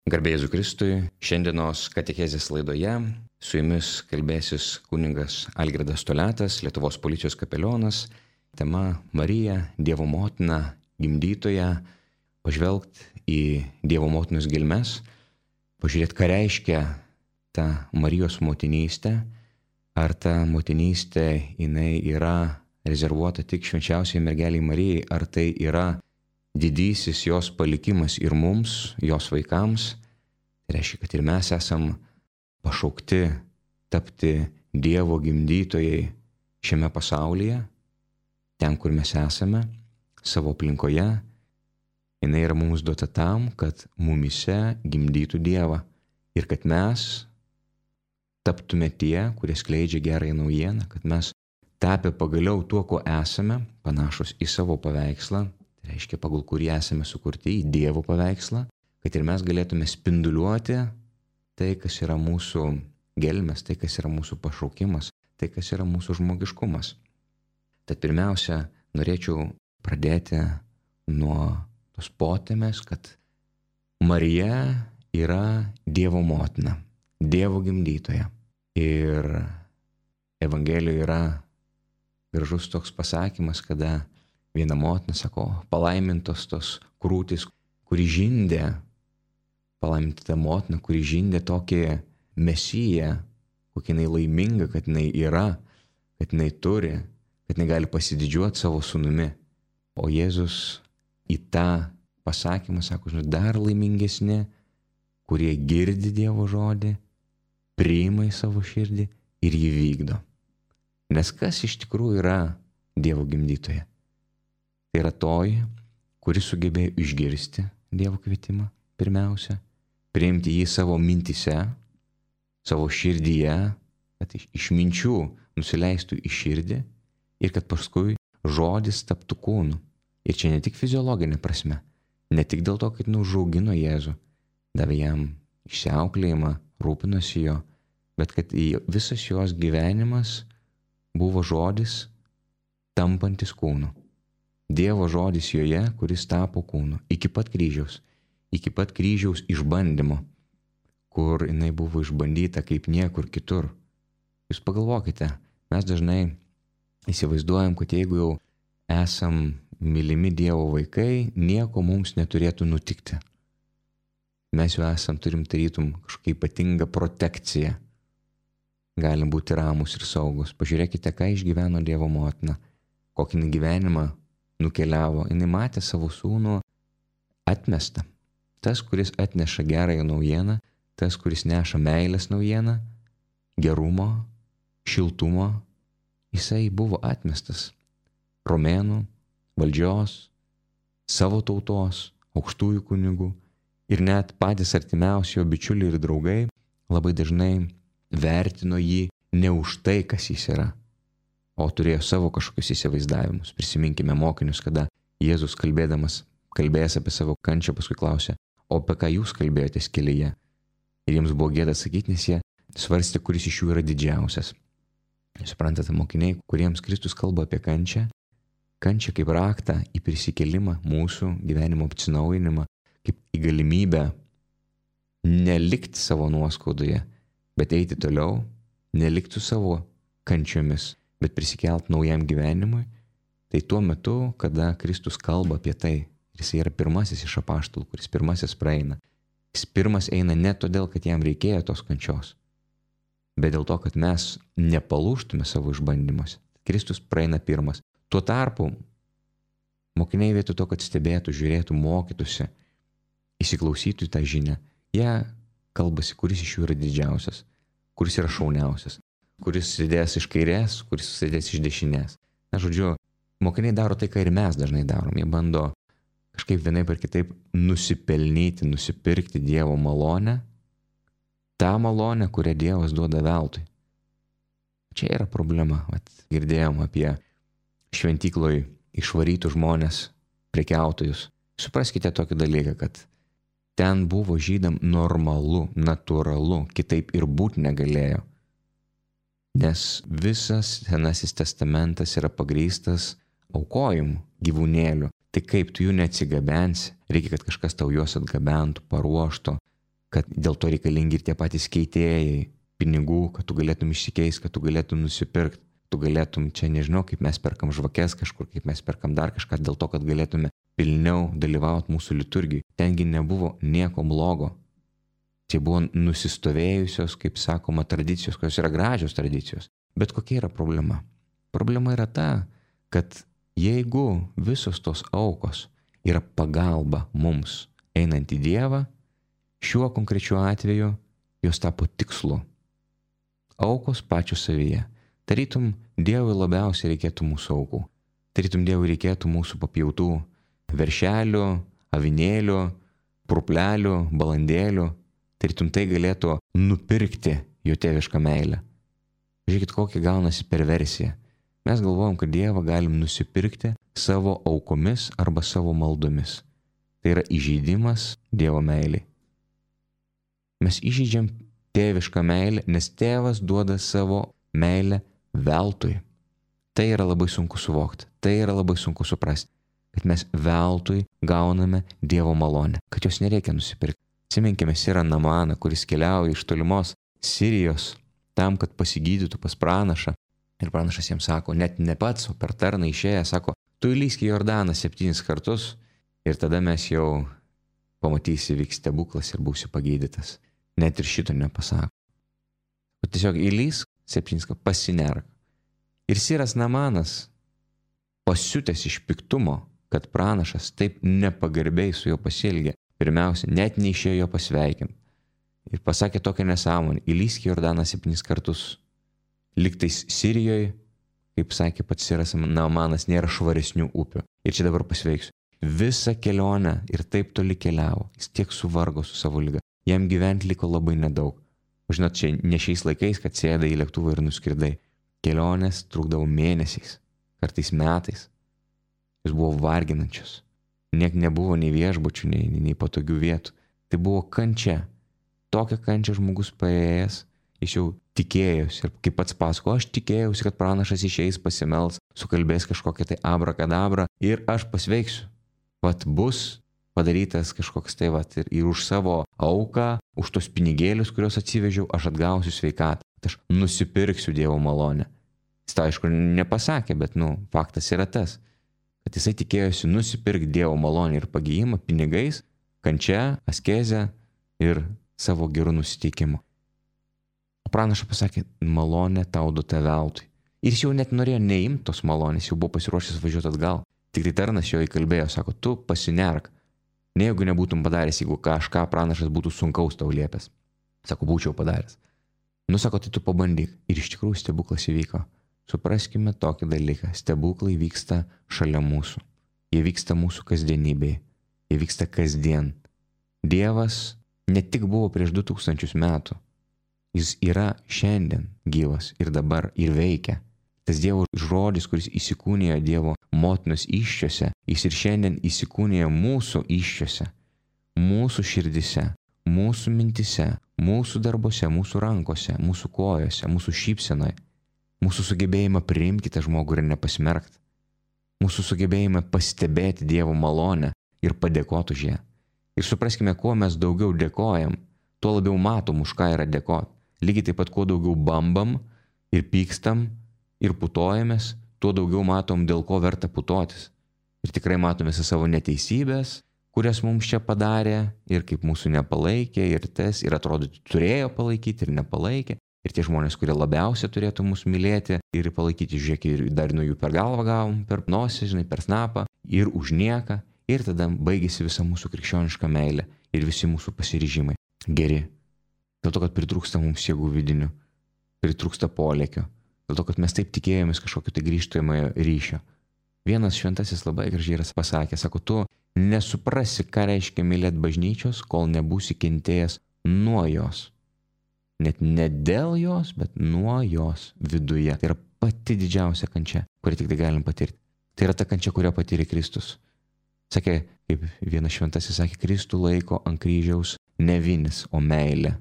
Garbė Jėzui Kristui, šiandienos katechezės laidoje su jumis kalbėsis kunigas Algirdas Toliatas, Lietuvos policijos kapelionas. Tema Marija, Dievo motina, gimdytoja, pažvelgti į Dievo motinos gelmes, pažiūrėti, ką reiškia ta Marijos motinystė, ar ta motinystė jinai yra rezervuota tik švenčiausiai mergeliai Marijai, ar tai yra didysis jos palikimas ir mums, jos vaikams. Tai reiškia, kad ir mes esam pašaukti tapti Dievo gimdytojai šiame pasaulyje, ten, kur mes esame, savo aplinkoje. Jinai yra mums duota tam, kad mumyse gimdytų Dievą ir kad mes taptume tie, kurie skleidžia gerąją naujieną, kad mes tapę pagaliau tuo, ko esame, panašus į savo paveikslą, tai reiškia, pagal kurį esame sukurti, į Dievo paveikslą, kad ir mes galėtume spinduliuoti tai, kas yra mūsų gelmės, tai, kas yra mūsų pašaukimas, tai, kas yra mūsų žmogiškumas. Tad pirmiausia, norėčiau pradėti nuo tos potemės, kad Marija yra Dievo motina, Dievo gimdytoja. Ir Evangelijoje yra gražus toks pasakymas, kada viena motina sako, palaimintos tos krūtys, kuri žindė, palaiminta ta motina, kuri žindė tokį Mesiją, kokia jinai laiminga, kad jinai yra, kad jinai turi, kad jinai gali pasididžiuoti savo sūnumi. O Jėzus į tą pasakymą sako, dar laimingesni, kurie girdi Dievo žodį, priima į savo širdį ir jį vykdo. Nes kas iš tikrųjų yra Dievo gimdytoja? Tai yra toji, kuri sugebėjo išgirsti Dievo kvietimą pirmiausia, priimti jį savo mintyse, savo širdyje, kad iš minčių nusileistų į širdį ir kad paskui žodis taptų kūnu. Ir čia ne tik fiziologinė prasme, ne tik dėl to, kad užaugino Jėzų, davė jam išsiauklėjimą, rūpinosi jo, bet kad visas jos gyvenimas buvo žodis tampantis kūnu. Dievo žodis joje, kuris tapo kūnu, iki pat kryžiaus išbandymo, kur jinai buvo išbandyta kaip niekur kitur. Jūs pagalvokite, mes dažnai įsivaizduojam, kad jeigu jau esam mylimi Dievo vaikai, nieko mums neturėtų nutikti. Mes jau turim tarytum kažkokią ypatingą protekciją. Galim būti ramus ir saugus. Pažiūrėkite, ką išgyveno Dievo motina, kokį gyvenimą nukeliavo. Jinai matė savo sūnų atmestą. Tas, kuris atneša gerąją naujieną, tas, kuris neša meilės naujieną, gerumo, šiltumo, jisai buvo atmestas. Romėnų, valdžios, savo tautos, aukštųjų kunigų ir net patys artimiausi jo bičiuliai ir draugai labai dažnai vertino jį ne už tai, kas jis yra, o turėjo savo kažkokius įsivaizdavimus. Prisiminkime mokinius, kada Jėzus kalbėjęs apie savo kančią, paskui klausė, o apie ką jūs kalbėjotės kelyje? Ir jiems buvo gėda sakyti, nes jie svarstė, kuris iš jų yra didžiausias. Suprantate, mokiniai, kuriems Kristus kalba apie kančią kaip raktą į prisikėlimą, mūsų gyvenimo atsinaujinimą, kaip į galimybę nelikti savo nuoskaudoje, bet eiti toliau, nelikti su savo kančiomis, bet prisikelt naujam gyvenimui. Tai tuo metu, kada Kristus kalba apie tai, jis yra pirmasis iš apaštalų, kuris pirmasis praeina. Jis pirmas eina ne todėl, kad jam reikėjo tos kančios, bet dėl to, kad mes nepalūžtume savo išbandymuose. Kristus praeina pirmas. Tuo tarpu mokiniai vietoj to, kad stebėtų, žiūrėtų, mokytųsi, įsiklausytų į tą žinią, jie kalbasi, kuris iš jų yra didžiausias, kuris yra šauniausias, kuris sėdės iš kairės, kuris sėdės iš dešinės. Na, žodžiu, mokiniai daro tai, ką ir mes dažnai darom. Jie bando kažkaip vienaip ar kitaip nusipelnyti, nusipirkti Dievo malonę, tą malonę, kurią Dievas duoda veltui. Čia yra problema. Girdėjom apie šventykloj išvarytų žmonės, prekiautojus. Supraskite tokį dalyką, kad ten buvo žydam normalu, natūralu, kitaip ir būti negalėjo. Nes visas Senasis testamentas yra pagrįstas aukojimu gyvūnėlių. Tai kaip tu jų neatsigabensi, reikia, kad kažkas tau juos atgabentų, paruoštų, kad dėl to reikalingi ir tie patys keitėjai pinigų, kad tu galėtum išsikeisti, kad tu galėtum nusipirkti, tu galėtum čia, nežinau, kaip mes perkam žvakes kažkur, kaip mes perkam dar kažką, dėl to, kad galėtume pilniau dalyvauti mūsų liturgijai. Tengi nebuvo nieko blogo. Tai buvo nusistovėjusios, kaip sakoma, tradicijos, kurios yra gražios tradicijos. Bet kokia yra problema? Problema yra ta, kad jeigu visos tos aukos yra pagalba mums einant į Dievą, šiuo konkrečiu atveju jos tapo tikslu. Aukos pačios savyje. Tarytum Dievui labiausiai reikėtų mūsų aukų. Tarytum Dievui reikėtų mūsų papjautų veršelių, avinėlių, purplelių, balandėlių. Tarytum tai galėtų nupirkti jo tėvišką meilę. Žiūrėkit, kokia gaunasi perversija. Mes galvojam, kad Dievą galim nusipirkti savo aukomis arba savo maldomis. Tai yra įžeidimas Dievo meiliai. Mes įžeidžiam tėvišką meilę, nes tėvas duoda savo meilę veltui. Tai yra labai sunku suvokti, tai yra labai sunku suprasti, kad mes veltui gauname Dievo malonę, kad jos nereikia nusipirkti. Atsiminkime Sirą Namaną, kuris keliauja iš tolimos Sirijos tam, kad pasigydytų pas pranašą. Ir pranašas jiems sako, net ne pats, o per tarną išėję, sako, tu įlysk į Jordaną 7 kartus ir tada mes jau pamatysi, vyks stebuklas ir būsi pagydytas. Net ir šito nepasako. O tiesiog įlysk 7 kartus, pasinerk. Ir Siras Namanas, pasiutęs iš piktumo, kad pranašas taip nepagarbiai su juo pasielgė, pirmiausia, net neišėjo jo pasveikinti. Ir pasakė tokią nesąmonę, įlysk į Jordaną 7 kartus. Liktais Sirijoje, kaip sakė pats Siras Namanas, nėra švaresnių upių. Ir čia dabar pasveiksiu. Visą kelionę ir taip toli keliavo. Jis tiek suvargo su savo liga. Jam gyventi liko labai nedaug. O žinot, čia ne šiais laikais, kad sėdai į lėktuvą ir nuskridai. Kelionės trukdavo mėnesiais, kartais metais. Jis buvo varginančios. Niek nebuvo nei viešbučių, nei patogių vietų. Tai buvo kančia. Tokią kančią žmogus paėjęs, jis jau tikėjosi. Ir kaip pats pasako, aš tikėjausi, kad pranašas išeis, pasimels, sukalbės kažkokią tai abrakadabrą ir aš pasveiksiu. Vat bus padarytas kažkoks tai vat ir už savo auką, už tos pinigėlius, kuriuos atsivežiau, aš atgausiu sveikatą. Aš nusipirksiu Dievo malonę. Jis tai aišku nepasakė, bet faktas yra tas, kad jisai tikėjosi nusipirkti Dievo malonę ir pagijimą pinigais, kančia, askezę ir savo gerų nusiteikimu. O pranašas pasakė, malonė tau duota veltui. Ir jis jau net norėjo neimti tos malonės, jau buvo pasiruošęs važiuoti atgal. Tik tai tarnas jo įkalbėjo, sako, tu pasinerk. Ne jeigu nebūtum padaręs, jeigu kažką pranašas būtų sunkaus tau liepęs. Sako, būčiau padaręs. Sako, tai tu pabandyk. Ir iš tikrųjų stebuklas įvyko. Supraskime tokį dalyką. Stebuklai vyksta šalia mūsų. Jie vyksta mūsų kasdienybėje. Jie vyksta kasdien. Dievas ne tik buvo prieš 2000 metų. Jis yra šiandien gyvas ir dabar ir veikia. Tas Dievo žodis, kuris įsikūnijo Dievo motinos įsčiose, jis ir šiandien įsikūnijo mūsų įsčiose, mūsų širdise, mūsų mintise, mūsų darbuose, mūsų rankose, mūsų kojose, mūsų šypsenoje, mūsų sugebėjimą priimti tą žmogų ir nepasmerkti, mūsų sugebėjimą pastebėti Dievo malonę ir padėkoti už ją. Ir supraskime, kuo mes daugiau dėkojam, tuo labiau matom, už ką yra dėkoti. Lygiai taip pat, kuo daugiau bambam ir pykstam ir putojamės, tuo daugiau matom, dėl ko verta putotis. Ir tikrai matome savo neteisybės, kurias mums čia padarė ir kaip mūsų nepalaikė ir tas, ir atrodo, turėjo palaikyti ir nepalaikė. Ir tie žmonės, kurie labiausiai turėtų mus mylėti ir palaikyti, žiūrėk, ir dar nuo jų per galvą gavom, per nosį, per snapą ir už nieką. Ir tada baigėsi visa mūsų krikščioniška meilė ir visi mūsų pasiryžimai geri. Dėl to, kad pritrūksta mums jėgų vidinių, pritrūksta polėkio, dėl to, kad mes taip tikėjomės kažkokio tai grįžtamojo ryšio. Vienas šventasis labai gražiai yra pasakęs, sako, tu nesuprasi, ką reiškia mylėti bažnyčios, kol nebūsi kentėjęs nuo jos. Net ne dėl jos, bet nuo jos viduje. Tai yra pati didžiausia kančia, kurią tik tai galim patirti. Tai yra ta kančia, kurią patyrė Kristus. Sakė, kaip vienas šventasis sakė, Kristų laiko ant kryžiaus ne vinis, o meilė.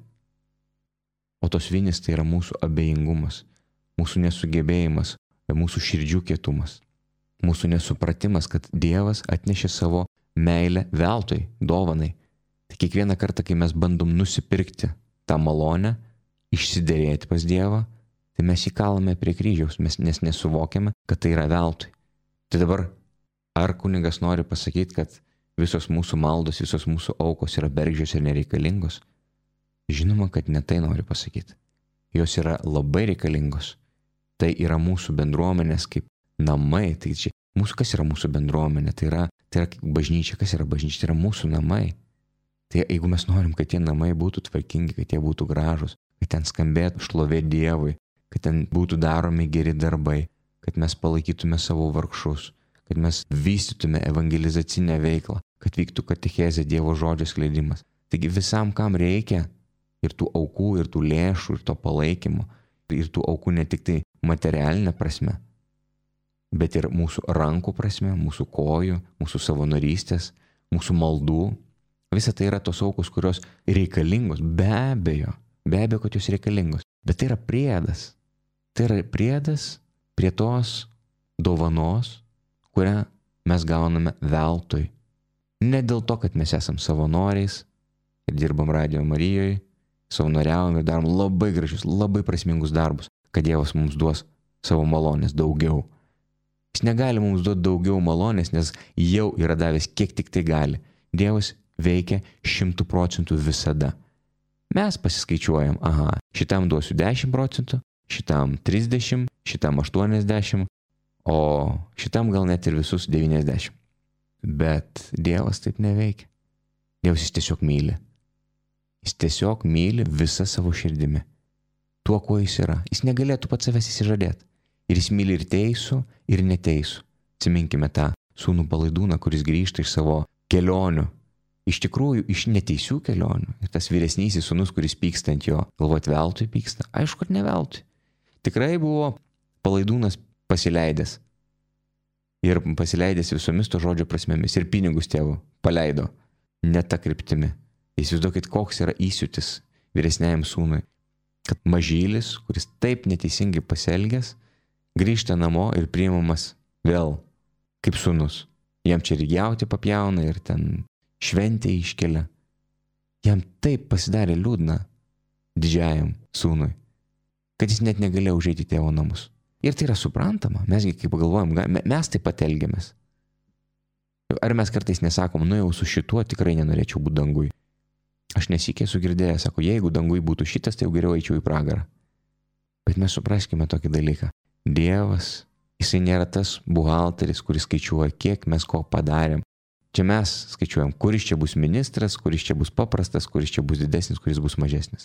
O tos vinis tai yra mūsų abejingumas, mūsų nesugebėjimas, mūsų širdžių kietumas, mūsų nesupratimas, kad Dievas atnešė savo meilę veltui, dovanai. Tai kiekvieną kartą, kai mes bandom nusipirkti tą malonę, išsiderėti pas Dievą, tai mes įkalame prie kryžiaus, nes nesuvokiame, kad tai yra veltui. Tai dabar, ar kunigas nori pasakyti, kad visos mūsų maldos, visos mūsų aukos yra bergždžios ir nereikalingos? Žinoma, kad ne tai nori pasakyti. Jos yra labai reikalingos. Tai yra mūsų bendruomenės kaip namai. Tai čia, kas yra mūsų bendruomenė? Tai yra kaip bažnyčia. Kas yra bažnyčia? Tai yra mūsų namai. Tai jeigu mes norim, kad tie namai būtų tvarkingi, kad jie būtų gražus, kad ten skambėtų šlovė Dievui, kad ten būtų daromi geri darbai, kad mes palaikytume savo vargšus, kad mes vystytume evangelizacinę veiklą, kad vyktų katechezė, Dievo žodžio skleidimas. Taigi visam, kam reikia ir tų aukų, ir tų lėšų, ir to palaikymo, ir tų aukų ne tik tai materialinė prasme, bet ir mūsų rankų prasme, mūsų kojų, mūsų savanorystės, mūsų maldų. Visa tai yra tos aukos, kurios reikalingos, be abejo, kad jos reikalingos. Bet tai yra priedas. Tai yra priedas prie tos dovanos, kurią mes gauname veltui. Ne dėl to, kad mes esam savanoriais ir dirbam Radio Marijoje, savanoriavom ir darom labai gražius, labai prasmingus darbus, kad Dievas mums duos savo malonės daugiau. Jis negali mums duoti daugiau malonės, nes jau yra davęs kiek tik tai gali. Dievas veikia 100% visada. Mes pasiskaičiuojam, šitam duosiu 10%, šitam 30%, šitam 80%, o šitam gal net ir visus 90%. Bet Dievas taip neveikia. Dievas jis tiesiog myli. Jis tiesiog myli visą savo širdimi. Tuo, kuo jis yra. Jis negalėtų pats savęs įsižadėti. Ir jis myli ir teisų, ir neteisų. Atsiminkime tą sūnų Palaidūną, kuris grįžta iš savo kelionių. Iš tikrųjų, iš neteisių kelionių. Ir tas vyresnysis sūnus, kuris pyksta ant jo, galvot veltui pyksta. Aišku, kad ne veltui. Tikrai buvo Palaidūnas pasileidęs. Ir pasileidęs visomis to žodžio prasmėmis. Ir pinigus tėvų paleido. Ne ta kryptimi. Įsivaizduokit, koks yra įsiūtis vyresniajam sūnui. Kad mažylis, kuris taip neteisingai pasielgęs, grįžta namo ir priimamas vėl kaip sūnus. Jam čia ir jauti papjauna ir ten šventę iškelia. Jam taip pasidarė liūdna didžiajam sūnui, kad jis net negalėjo užeiti į tėvo namus. Ir tai yra suprantama. Mesgi, kaip pagalvojam, mes taip pat elgiamės. Ar mes kartais nesakom, jau su šituo tikrai nenorėčiau būti dangui. Aš nesykiai esu girdėjęs, sako, jeigu dangui būtų šitas, tai jau geriau eičiau į pragarą. Bet mes supraskime tokį dalyką. Dievas, jisai nėra tas buhalteris, kuris skaičiuoja, kiek mes ko padarėm. Čia mes skaičiuojam, kuris čia bus ministras, kuris čia bus paprastas, kuris čia bus didesnis, kuris bus mažesnis.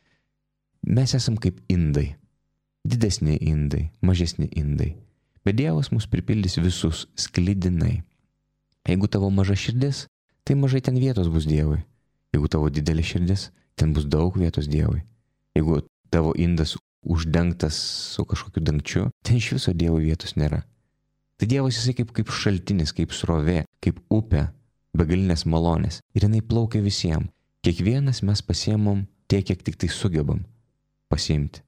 Mes esam kaip indai. Didesni indai, mažesni indai. Bet Dievas mus pripildys visus sklidinai. Jeigu tavo maža širdis, tai mažai ten vietos bus Dievui. Jeigu tavo didelė širdis, ten bus daug vietos Dievui. Jeigu tavo indas uždengtas su kažkokiu dangčiu, ten iš viso Dievo vietos nėra. Tai Dievas jisai kaip šaltinis, kaip srovė, kaip upė, begalinės malonės. Ir jinai plaukia visiems. Kiekvienas mes pasiemam tiek, kiek tik tai sugebam pasiimti.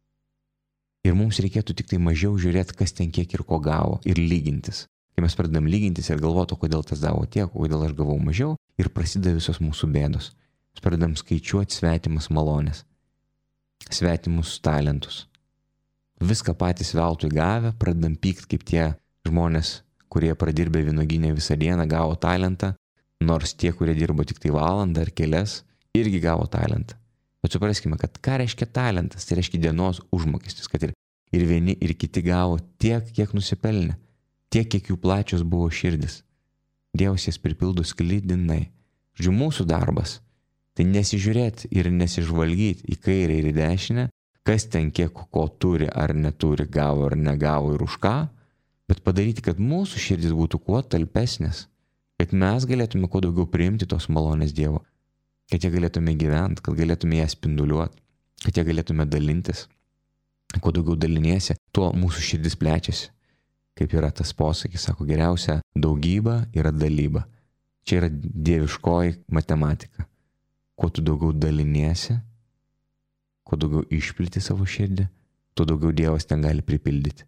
Ir mums reikėtų tik tai mažiau žiūrėti, kas ten kiek ir ko gavo, ir lygintis. Kai mes pradedam lygintis ir galvoti, kodėl tas gavo tiek, kodėl aš gavau mažiau, ir prasideda visos mūsų bėdos. Mes pradedam skaičiuoti svetimas malonės, svetimus talentus. Viską patys veltui gavę, pradedam pykti kaip tie žmonės, kurie pradirbė vynuogynę visą dieną, gavo talentą, nors tie, kurie dirbo tik tai valandą ar kelias, irgi gavo talentą. Bet supraskime, kad ką reiškia talentas, tai reiškia dienos užmokestis, kad ir vieni, ir kiti gavo tiek, kiek nusipelnė, tiek, kiek jų plačios buvo širdis. Dievas jas pripildo sklidinai. Žodžiu, mūsų darbas tai nesižiūrėti ir nesižvalgyti į kairę ir į dešinę, kas ten kiek ko turi ar neturi, gavo ar negavo ir už ką, bet padaryti, kad mūsų širdis būtų kuo talpesnės, kad mes galėtume kuo daugiau priimti tos malonės Dievo, kad jie galėtume gyventi, kad galėtume ją spinduliuoti, kad jie galėtume dalintis. Kuo daugiau daliniesi, tuo mūsų širdis plečiasi. Kaip yra tas posakis, sako, geriausia daugybė yra dalyba. Čia yra dieviškoji matematika. Kuo tu daugiau daliniesi, kuo daugiau išpliti savo širdį, tuo daugiau Dievas ten gali pripildyti.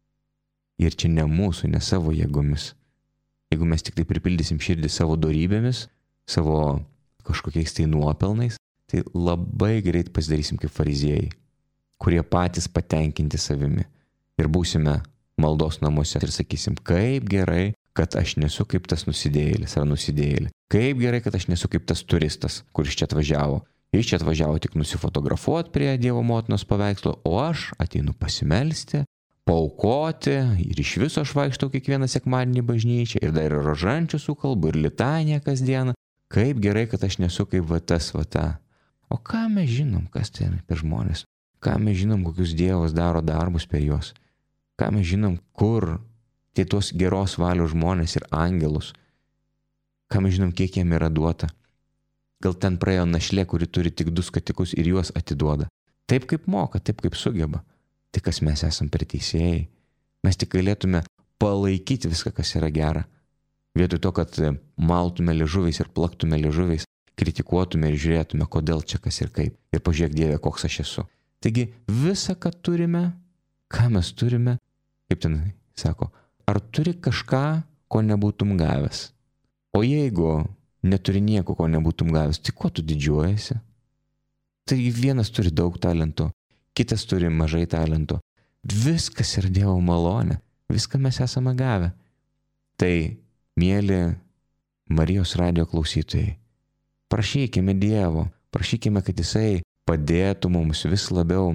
Ir čia ne mūsų, ne savo jėgomis. Jeigu mes tik tai pripildysim širdį savo dorybėmis, savo kažkokiais tai nuopelnais, tai labai greit pasidarysim kaip fariziejai, kurie patys patenkinti savimi. Ir būsime maldos namuose ir sakysim, kaip gerai, kad aš nesu kaip tas nusidėjėlis ar nusidėjėlė. Kaip gerai, kad aš nesu kaip tas turistas, kuris čia atvažiavo. Jis čia atvažiavo tik nusifotografuoti prie Dievo motinos paveikslo, o aš ateinu pasimelsti, paaukoti ir iš viso aš vaikštau kiekvieną sekmadienį bažnyčią ir dar ir rožančių sukalbu ir litaniją kasdieną. Kaip gerai, kad aš nesu kaip va tas va ta. O ką mes žinom, kas tai per žmonės? Ką mes žinom, kokius Dievas daro darbus per juos? Ką mes žinom, kur tie tos geros valios žmonės ir angelus? Ką mes žinom, kiek jiem yra duota? Gal ten praėjo našlė, kuri turi tik 2 skatikus ir juos atiduoda. Taip kaip moka, taip kaip sugeba. Tai kas mes esam per teisėjai? Mes tik galėtume palaikyti viską, kas yra gera. Vietoj to, kad maltume liežuviais ir plaktume liežuviais, kritikuotume ir žiūrėtume, kodėl čia kas ir kaip. Ir pažiūrėk Dieve, koks aš esu. Taigi visą, ką turime, ką mes turime, kaip ten sako, ar turi kažką, ko nebūtum gavęs? O jeigu neturi nieko, ko nebūtum gavęs, tai kuo tu didžiuojasi? Tai vienas turi daug talentų, kitas turi mažai talentų. Viskas yra Dievo malonė, viską mes esame gavę. Tai, mieli Marijos radijo klausytojai, prašykime Dievo, prašykime, kad Jisai padėtų mums vis labiau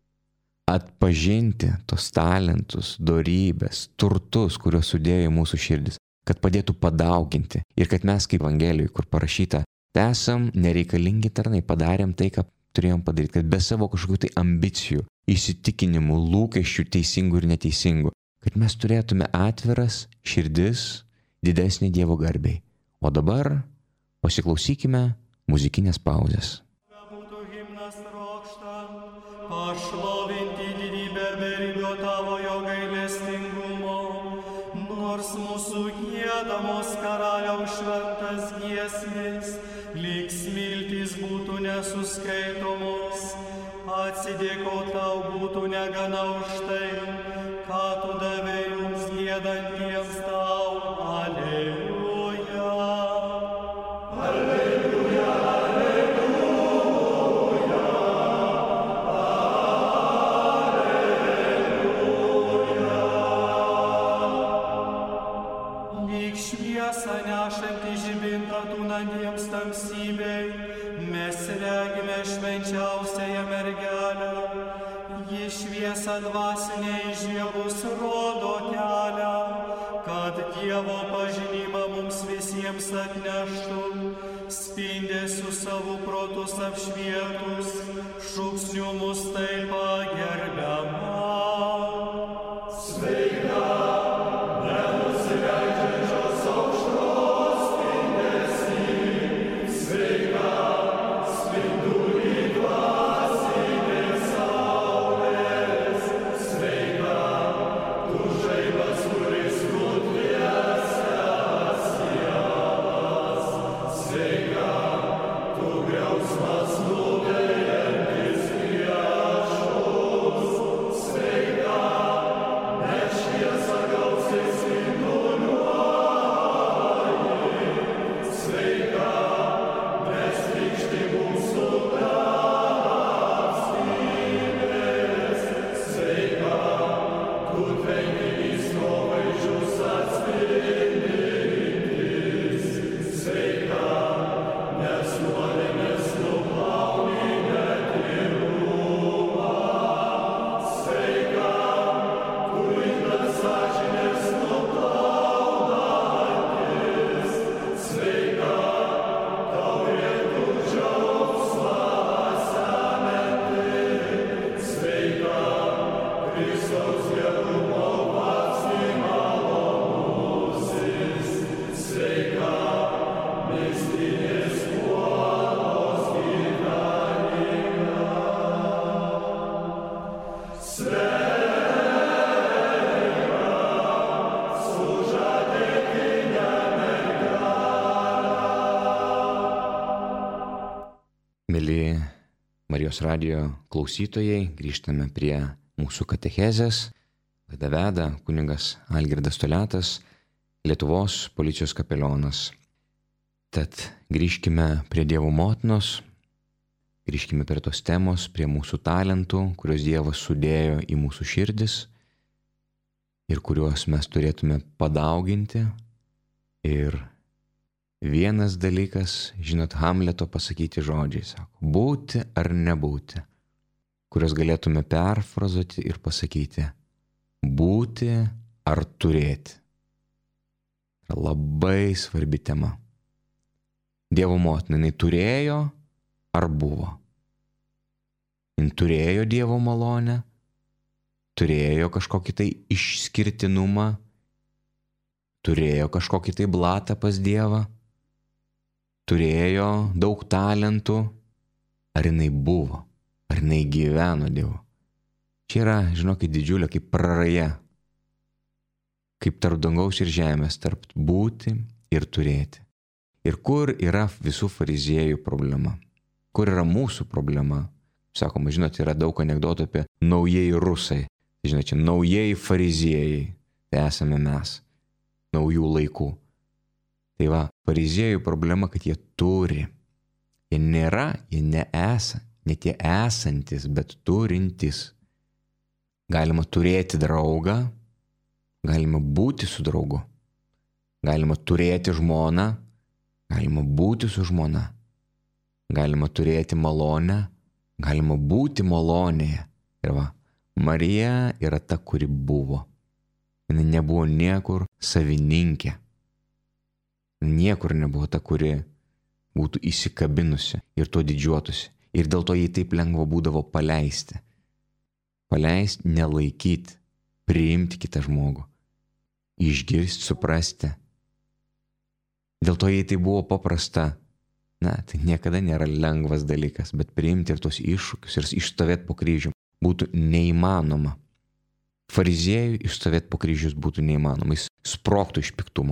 atpažinti tos talentus, dorybės, turtus, kuriuos sudėjo į mūsų širdis, kad padėtų padauginti ir kad mes kaip Evangelijoje, kur parašyta, esam nereikalingi tarnai, padarėm tai, ką turėjom padaryti, kad be savo kažkokių tai ambicijų, įsitikinimų, lūkesčių teisingų ir neteisingų, kad mes turėtume atviras širdis didesnį Dievo garbei. O dabar pasiklausykime muzikinės pauzės. Pašlovinti didybę beribio tavojo gailestingumo, nors mūsų giedamos karaliaus šventas giesmės, lyg smiltys būtų nesuskaitomos, atsidėko tau būtų negana už tai, ką tu davei mums giedantiems tau. Aleliuja. Aleliuja, aleliuja, aleliuja. Lyg šviesą nešantį žibintą tūnantiems tamsybei, mes regime švenčiausiąją mergelę. Ji šviesą dvasinę įžiebus rodo kelią, kad Dievo pažinimą mums visiems atneštų, spindesiu savo protus apšvietus, šūksniu mus taip pagerbiama. Sveika, nenusileidžiančios aušros spindesį, sveika, spindulį dvasinės saulės, sveika, tu žaibas, kuris nutviesęs sielas, sveika, tu griausmas nuvejantis priešus, sveika, nes šviesa gausiai spinduliuoji, sveika, nes trykšti mūsų tapstybės, sveika, tu tvenkinys novaizdžius atspindintis, sveika, nes nuodėmės nuplauni netyrumą, sveika, tu indas sąžinės nuplaunantis, sveika, tau rėtų džiaugsmą semianti, sveika, Kristaus gerumo pats malonusis, sveika, mistinės puotos gyvenime. Sveika, sužadėtinė mergelė. Mėly Marijos radijo klausytojai, grįžtame prie mūsų katechezės. Laidą veda kunigas Algirdas Toliatas, Lietuvos policijos kapelionas. Tad grįžkime prie Dievo motinos, grįžkime prie tos temos, prie mūsų talentų, kuriuos Dievas sudėjo į mūsų širdis ir kuriuos mes turėtume padauginti. Ir vienas dalykas, žinot, Hamleto pasakyti žodžiai, sako, būti ar nebūti, kuriuos galėtume perfrazuoti ir pasakyti, būti ar turėti. Labai svarbi tema. Dievo motina, jinai turėjo ar buvo? Jin turėjo Dievo malonę, turėjo kažkokį tai išskirtinumą, turėjo kažkokį tai blatą pas Dievą, turėjo daug talentų, ar jinai buvo, ar jinai gyveno Dievu. Čia yra, žinokit, didžiulė kaip praraja, kaip tarp dangaus ir žemės, tarp būti ir turėti. Ir kur yra visų fariziejų problema? Kur yra mūsų problema? Sakoma, žinot, yra daug anekdotų apie naujieji rusai. Žinot, čia naujieji fariziejai, tai esame mes, naujų laikų. Tai va, fariziejų problema, kad jie turi. Jie nėra, jie neesa, ne tie esantis, bet turintis. Galima turėti draugą, galima būti su draugu, galima turėti žmoną, galima būti su žmona, galima turėti malonę, galima būti malonėje. Ir va, Marija yra ta, kuri buvo. Jis nebuvo niekur savininkė. Niekur nebuvo ta, kuri būtų įsikabinusi ir tuo didžiuotųsi. Ir dėl to jai taip lengva būdavo paleisti. Paleisti, nelaikyti, priimti kitą žmogų, išgirsti, suprasti. Dėl to jai tai buvo paprasta. Tai niekada nėra lengvas dalykas, bet priimti ir tos iššūkius ir išstovėti po kryžium būtų neįmanoma. Fariziejui išstovėti po kryžius būtų neįmanoma, jis sprogtų iš piktumo.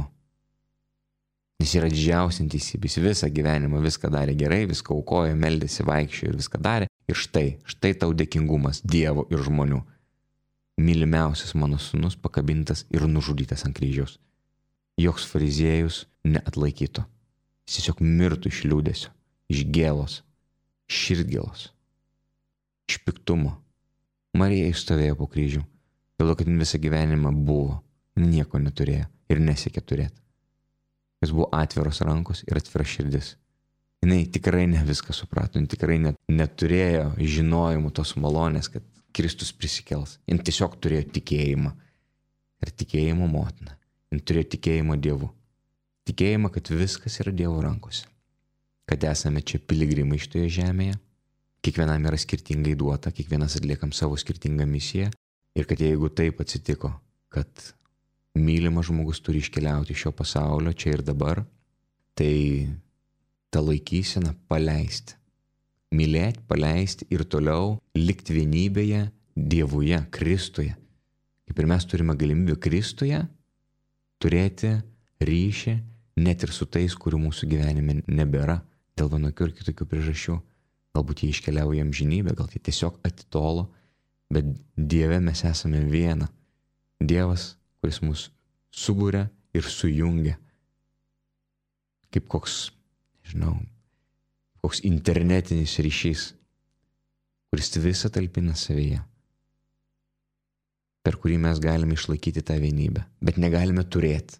Jis yra didžiausias teisybės, visą gyvenimą viską darė gerai, viską aukojo, meldėsi, vaikščiojo ir viską darė. Ir štai tau dėkingumas Dievo ir žmonių. Mylimiausias mano sūnus pakabintas ir nužudytas ant kryžiaus. Joks fariziejus neatlaikytų. Jis tiesiog mirtų iš liūdesio, iš gėlos, širdgėlos, iš piktumo. Marija išstovėjo po kryžių, dėl to, kad jin visą gyvenimą buvo, nieko neturėjo ir nesiekė turėti. Jis buvo atviros rankos ir atvira širdis. Jis tikrai ne viską suprato, jis tikrai neturėjo žinojimų tos malonės, kad Kristus prisikels. Jis tiesiog turėjo tikėjimą ir tikėjimo motiną. Jis turėjo tikėjimą Dievu. Tikėjimą, kad viskas yra Dievo rankose. Kad esame čia piligrimai šitoje žemėje. Kiekvienam yra skirtingai duota, kiekvienas atliekam savo skirtingą misiją. Ir kad jeigu taip atsitiko, kad mylimas žmogus turi iškeliauti iš šio pasaulio čia ir dabar, tai ta laikysena paleisti. Mylėti, paleisti ir toliau likti vienybėje Dievuje, Kristuje. Kaip ir mes turime galimybę Kristuje turėti ryšį net ir su tais, kurių mūsų gyvenime nebėra dėl vienokių ir kitokių priežasčių. Galbūt jie iškeliauja į amžinybę, gal jie tiesiog atitolo, bet Dieve mes esame viena. Dievas, kuris mus subūrė ir sujungia. Kaip koks internetinis ryšys, kuris visą talpina savyje, per kurį mes galime išlaikyti tą vienybę, bet negalime turėti.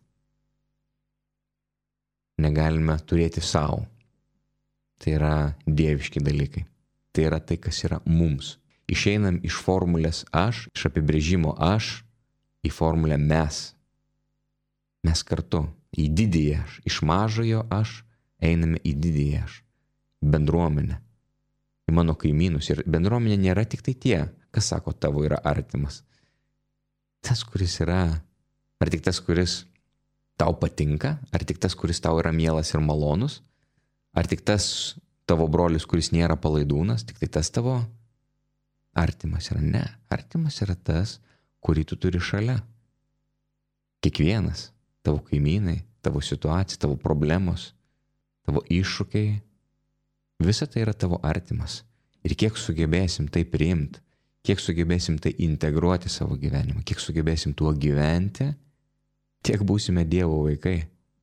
Negalime turėti savo. Tai yra dieviški dalykai. Tai yra tai, kas yra mums. Išeinam iš formulės aš, iš apibrėžimo aš, į formulę mes. Mes kartu, į didįjį aš. Iš mažojo aš einame į didįjį aš. Bendruomenę. Į mano kaimynus. Ir bendruomenė nėra tik tai tie, kas sako tavo yra artimas. Tas, kuris yra, ar tik tas, kuris tau patinka, ar tik tas, kuris tau yra mielas ir malonus, ar tik tas tavo brolis, kuris nėra palaidūnas, tik tai tas tavo artimas yra. Ne, artimas yra tas, kurį tu turi šalia. Kiekvienas, tavo kaimynai, tavo situacija, tavo problemos, tavo iššūkiai, visa tai yra tavo artimas. Ir kiek sugebėsim tai priimti, kiek sugebėsim tai integruoti savo gyvenimą, kiek sugebėsim tuo gyventi, tiek būsime Dievo vaikai.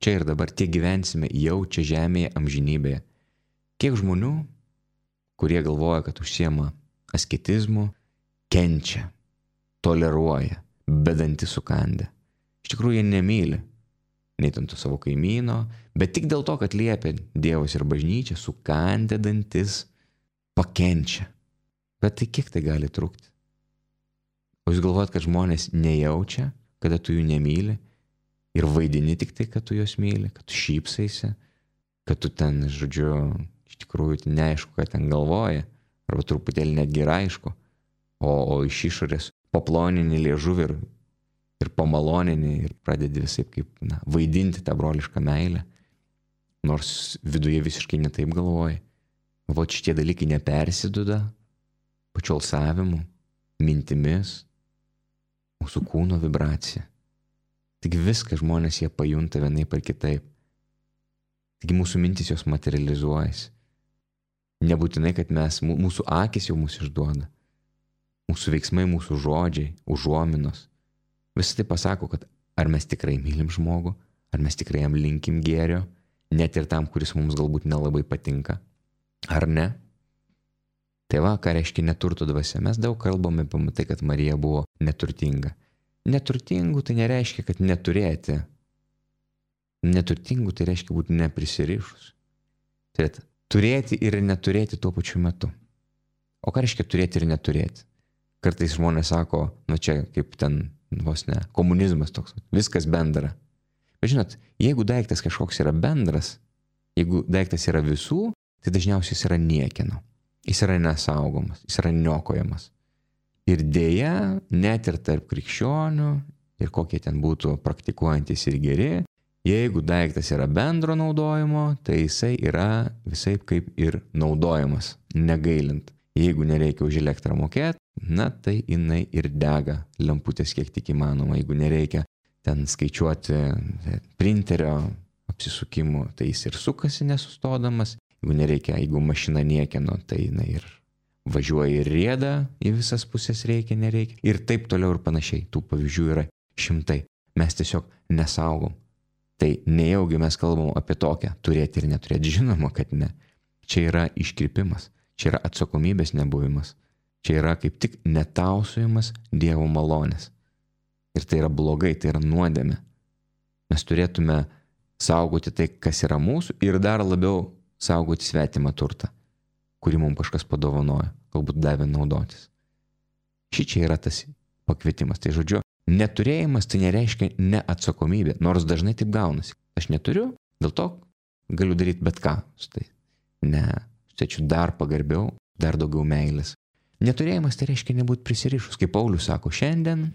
čia ir dabar, tiek gyvensime jau čia žemėje amžinybėje. Kiek žmonių, kurie galvoja, kad užsiema asketizmu, kenčia, toleruoja, bedantį sukandę. Iš tikrųjų, jie nemyli nei ten to savo kaimyno, bet tik dėl to, kad liepia Dievas ir bažnyčia, sukandę dantis, pakenčia. Bet tai kiek tai gali trukti? O jūs galvojat, kad žmonės nejaučia, kada tu jų nemyli ir vaidini tik tai, kad tu juos myli, kad tu šypsaisi, kad tu ten, žodžiu, iš tikrųjų neaišku, ką ten galvoja, arba truputėlį netgi yra aišku, o iš išorės paplonini liežuvį ir pamalonini ir pradedi visaip kaip vaidinti tą brolišką meilę, nors viduje visiškai netaip galvoji. Vot šitie dalykai nepersiduoda pačiu alsavimu, mintimis, mūsų kūno vibracija. Tik viską žmonės jie pajunta vienaip ar kitaip. Taigi mūsų mintis jos materializuojasi. Nebūtinai, kad mūsų akis jau mūsų išduoda. Mūsų veiksmai, mūsų žodžiai, užuominos. Visą tai pasako, kad ar mes tikrai mylim žmogų, ar mes tikrai jam linkim gėrio, net ir tam, kuris mums galbūt nelabai patinka, ar ne. Tai va, ką reiškia neturto dvasia. Mes daug kalbame apie tai, kad Marija buvo neturtinga. Neturtingų tai nereiškia, kad neturėti. Neturtingų tai reiškia būti neprisirišus. Tai turėti ir neturėti tuo pačiu metu. O ką reiškia turėti ir neturėti? Kartais žmonės sako, čia kaip ten vos ne, komunizmas toks, viskas bendra. Bet žinot, jeigu daiktas kažkoks yra bendras, jeigu daiktas yra visų, tai dažniausiai jis yra niekieno. Jis yra nesaugomas, jis yra niokojamas. Ir dėja, net ir tarp krikščionių, ir kokie ten būtų praktikuojantis ir geri, jeigu daiktas yra bendro naudojimo, tai jisai yra visaip kaip ir naudojamas, negailint. Jeigu nereikia už elektrą mokėti, tai jinai ir dega lemputės kiek tik įmanoma. Jeigu nereikia ten skaičiuoti printerio apsisukimų, tai jis ir sukasi nesustodamas. Jeigu mašina niekieno, tai jinai ir važiuoja ir rieda į visas pusės reikia, nereikia. Ir taip toliau ir panašiai. Tų pavyzdžių yra šimtai. Mes tiesiog nesaugom. Tai nejaugi mes kalbam apie tokią turėti ir neturėti. Žinoma, kad ne. Čia yra iškrypimas. Čia yra atsakomybės nebuvimas. Čia yra kaip tik netausojimas Dievo malonės. Ir tai yra blogai, tai yra nuodėmė. Mes turėtume saugoti tai, kas yra mūsų ir dar labiau saugoti svetimą turtą, kurį mums kažkas padovanojo, galbūt davė naudotis. Šičia yra tas pakvietimas. Tai žodžiu, neturėjimas tai nereiškia neatsakomybė, nors dažnai taip gaunasi. Aš neturiu, dėl to galiu daryti bet ką su tai. Ne. Tačiau dar pagarbiau, dar daugiau meilės. Neturėjimas tai reiškia nebūti prisirišus. Kaip Paulius sako, šiandien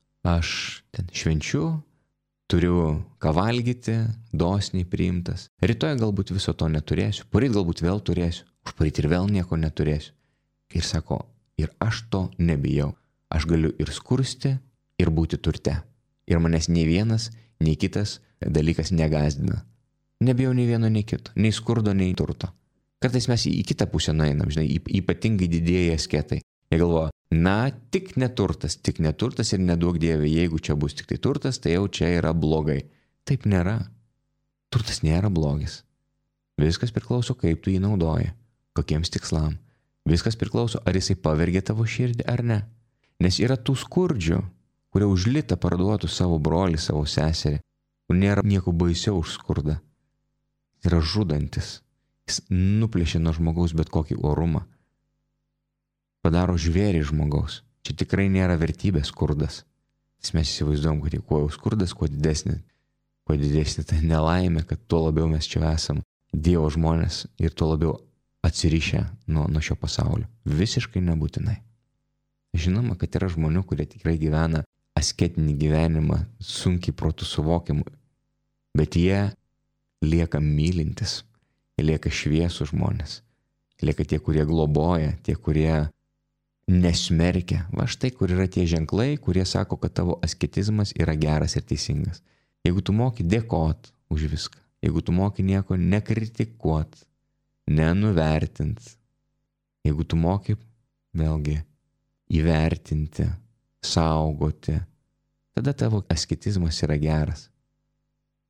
aš ten švenčiu, turiu ką valgyti, dosniai priimtas. Rytoj galbūt viso to neturėsiu, poryt galbūt vėl turėsiu, užporyt ir vėl nieko neturėsiu. Ir sako, ir aš to nebijau. Aš galiu ir skursti, ir būti turte. Ir manęs nei vienas, nei kitas dalykas negazdina. Nebijau nei vieno, nei kito, nei skurdo, nei turto. Kartais mes į kitą pusę nueinam, ypatingai didieji asketai. Jie galvoja, tik neturtas ir neduok Dieve, jeigu čia bus tik tai turtas, tai jau čia yra blogai. Taip nėra. Turtas nėra blogis. Viskas priklauso, kaip tu jį naudoji, kokiems tikslam. Viskas priklauso, ar jisai pavergia tavo širdį ar ne. Nes yra tų skurdžių, kurie už litą parduotų savo brolį, savo seserį. Nėra nieko baisiau už skurdą. Yra žudantis. Jis nuplėšia nuo žmogaus bet kokį orumą. Padaro žvėrį žmogaus. Čia tikrai nėra vertybė skurdas. Mes įsivaizduojam, kad kuo skurdas, kuo didesnė ta nelaimė, kad tuo labiau mes čia esam Dievo žmonės ir tuo labiau atsirišę nuo šio pasaulio. Visiškai nebūtinai. Žinoma, kad yra žmonių, kurie tikrai gyvena asketinį gyvenimą, sunkiai protu suvokiamų, bet jie lieka mylintis. Lieka šviesų žmonės, lieka tie, kurie globoja, tie, kurie nesmerkia. Va štai, kur yra tie ženklai, kurie sako, kad tavo asketizmas yra geras ir teisingas. Jeigu tu moki dėkot už viską, jeigu tu moki nieko nekritikuot, nenuvertint, jeigu tu moki, vėlgi, įvertinti, saugoti, tada tavo asketizmas yra geras.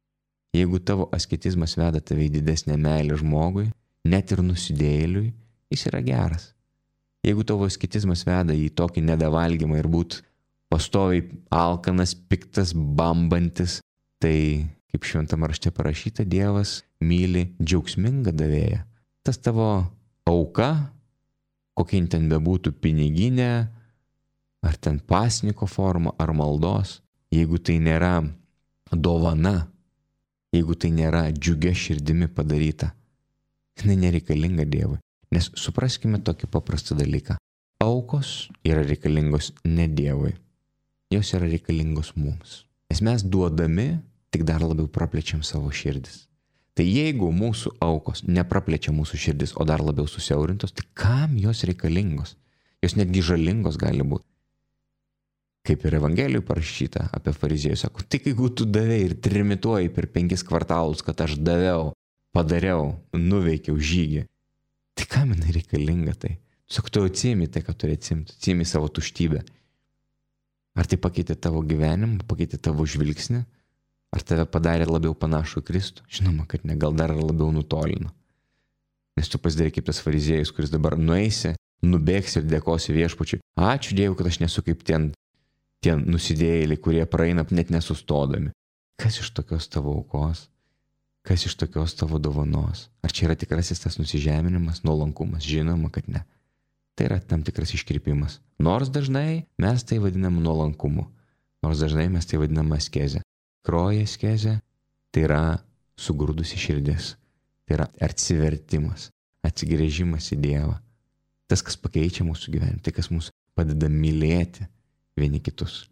Jeigu tavo asketizmas veda tave į didesnę meilę žmogui, net ir nusidėjėliui, jis yra geras. Jeigu tavo asketizmas veda į tokį nedavalgymą ir būt pastoviai alkanas, piktas, bambantis, tai, kaip šventame rašte parašyta, Dievas myli džiaugsmingą davėją. Tas tavo auka, kokia ten bebūtų piniginė, ar ten pasniko forma, ar maldos, jeigu tai nėra dovana, jeigu tai nėra džiugia širdimi padaryta, jinai nereikalinga Dievui. Nes supraskime tokį paprastą dalyką. Aukos yra reikalingos ne Dievui. Jos yra reikalingos mums. Nes mes duodami tik dar labiau praplečiam savo širdis. Tai jeigu mūsų aukos nepraplečia mūsų širdis, o dar labiau susiaurintos, tai kam jos reikalingos? Jos netgi žalingos gali būti. Kaip ir Evangelijų parašyta apie fariziejus, sako, tik jeigu tu davei ir trimituoji per 5 kvartalus, kad aš daviau, padariau, nuveikiau žygį, tai kam jinai reikalinga tai? Sako, tu atsiimi tai, ką turi atsimti, atsiimi savo tuštybę. Ar tai pakeitė tavo gyvenimą, pakeitė tavo žvilgsnį? Ar tave padarė labiau panašų į Kristų? Žinoma, kad ne, gal dar labiau nutolino. Nes tu pasidarai kaip tas fariziejus, kuris dabar nueisi, nubėgsi ir dėkosi viešpačiui. Ačiū Dievui, kad aš nesu kaip tie nusidėjėliai, kurie praeina net nesustodami. Kas iš tokios tavo aukos? Kas iš tokios tavo dovanos? Ar čia yra tikrasis tas nusižeminimas, nuolankumas? Žinoma, kad ne. Tai yra tam tikras iškrypimas. Nors dažnai mes tai vadinam nuolankumu. Nors dažnai mes tai vadinam askezę. Kroja askezė tai yra sugrūdusi širdis. Tai yra atsivertimas, atsigręžimas į Dievą. Tas, kas pakeičia mūsų gyvenimą, tai kas mūsų padeda mylėti vieni kitus,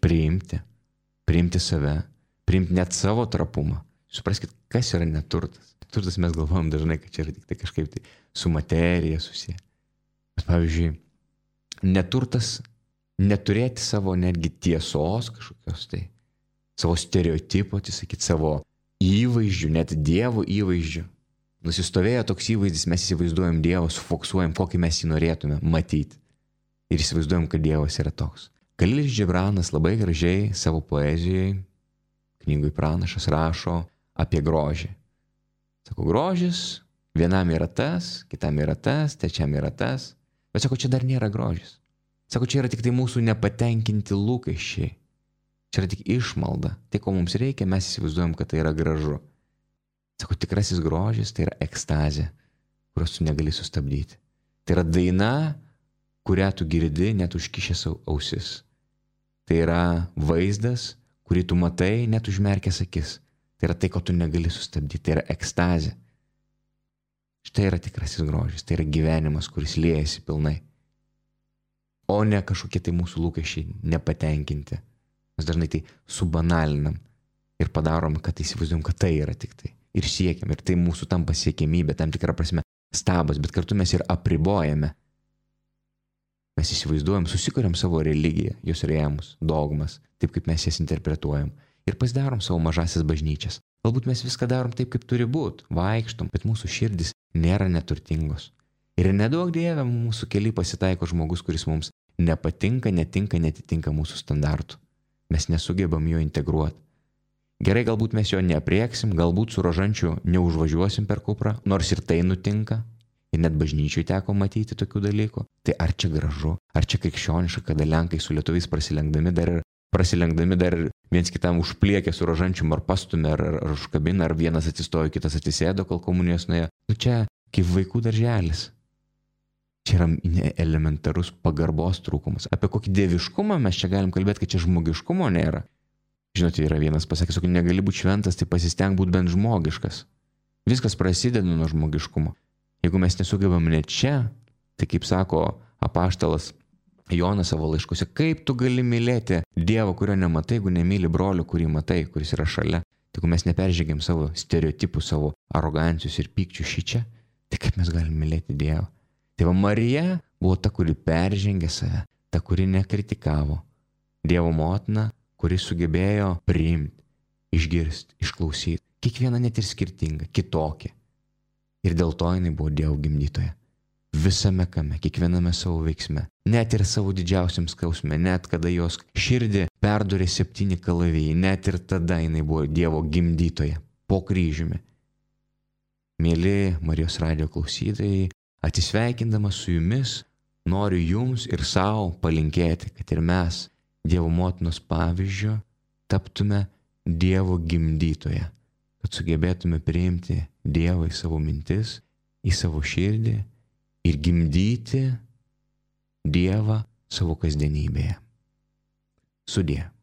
priimti save, priimti net savo trapumą. Supraskit, kas yra neturtas. Turtas mes galvojam dažnai, kad čia yra tik tai kažkaip tai su materija susiję. Bet pavyzdžiui, neturtas neturėti savo netgi tiesos kažkokios tai, savo stereotipo, atsisakyti savo įvaizdžių, net Dievo įvaizdžių. Nusistovėjo toks įvaizdis, mes įsivaizduojam Dievą, sufoksuojam, kokį mes jį norėtume matyti. Ir įsivaizduojam, kad Dievas yra toks. Kalilis Džibranas labai gražiai savo poezijoje, knygoj Pranašas, rašo apie grožį. Sako, grožis vienam yra tas, kitam yra tas, trečiam yra tas. Bet sako, čia dar nėra grožis. Sako, čia yra tik tai mūsų nepatenkinti lūkesčiai. Čia yra tik išmalda. Tai, ko mums reikia, mes įsivaizduojam, kad tai yra gražu. Sako, tikrasis grožis tai yra ekstazė, kurios tu negali sustabdyti. Tai yra daina, kurią tu girdi, net užkišęs ausis. Tai yra vaizdas, kurį tu matai, net užmerkęs akis. Tai yra tai, ko tu negali sustabdyti. Tai yra ekstazė. Štai yra tikrasis grožis. Tai yra gyvenimas, kuris liejasi pilnai. O ne kažkokie tai mūsų lūkesčiai nepatenkinti. Mes dažnai tai subanalinam ir padarom, kad įsivaizduojam, kad tai yra tik tai. Ir siekiam. Ir tai mūsų tampa siekiamybė, tam tikra prasme stabas, bet kartu mes ir apribojame. Mes įsivaizduojam, susikuriam savo religiją, jos rėmus, dogmas, taip kaip mes jas interpretuojam. Ir pasidarom savo mažasis bažnyčias. Galbūt mes viską darom taip, kaip turi būti, vaikštom, bet mūsų širdis nėra neturtingos. Ir nedaug Dieve mūsų kely pasitaiko žmogus, kuris mums nepatinka, netinka, netitinka mūsų standartų. Mes nesugebam jo integruoti. Gerai, galbūt mes jo neaprieksim, galbūt su rožančiu neužvažiuosim per Kuprą, nors ir tai nutinka. Ir net bažnyčiui teko matyti tokių dalykų. Tai ar čia gražu, ar čia krikščioniška, kada Lenkai su lietuviais prasilenkdami dar viens kitam užpliekė su rožančium ar pastumė, ar užkabina, ar vienas atsistojo, kitas atsisėdo, kol komunijos nuėjo. Čia kaip vaikų darželis. Čia yra elementarus pagarbos trūkumas. Apie kokį dieviškumą mes čia galim kalbėti, kad čia žmogiškumo nėra. Žinote, yra vienas pasakęs, kad negali būti šventas, tai pasisteng būti bent žmogiškas. Viskas prasideda nuo žmogiškumo. Jeigu mes nesugebam net čia, tai kaip sako apaštalas Jonas savo laiškuose, kaip tu gali mylėti Dievą, kurio nematai, jeigu nemyli brolio, kurį matai, kuris yra šalia. Tai jeigu mes neperžengėm savo stereotipų, savo arogancijos ir pykčių šičia, tai kaip mes galim mylėti Dievą? Tai va Marija buvo ta, kuri peržengė save, ta, kuri nekritikavo. Dievo motina, kuri sugebėjo priimti, išgirsti, išklausyti. Kiekviena net ir skirtinga, kitokia. Ir dėl to jinai buvo Dievo gimdytoja. Visame kame, kiekviename savo veiksme, net ir savo didžiausiam skausme, net kada jos širdį perdurė 7 kalavijai, net ir tada jinai buvo Dievo gimdytoja. po kryžiumi. Mėly Marijos radijo klausytojai, atsisveikindamas su jumis, noriu jums ir savo palinkėti, kad ir mes Dievo motinos pavyzdžiu taptume Dievo gimdytoje, kad sugebėtume priimti Dievą į savo mintis, į savo širdį ir gimdyti Dievą savo kasdienybėje. Sudie.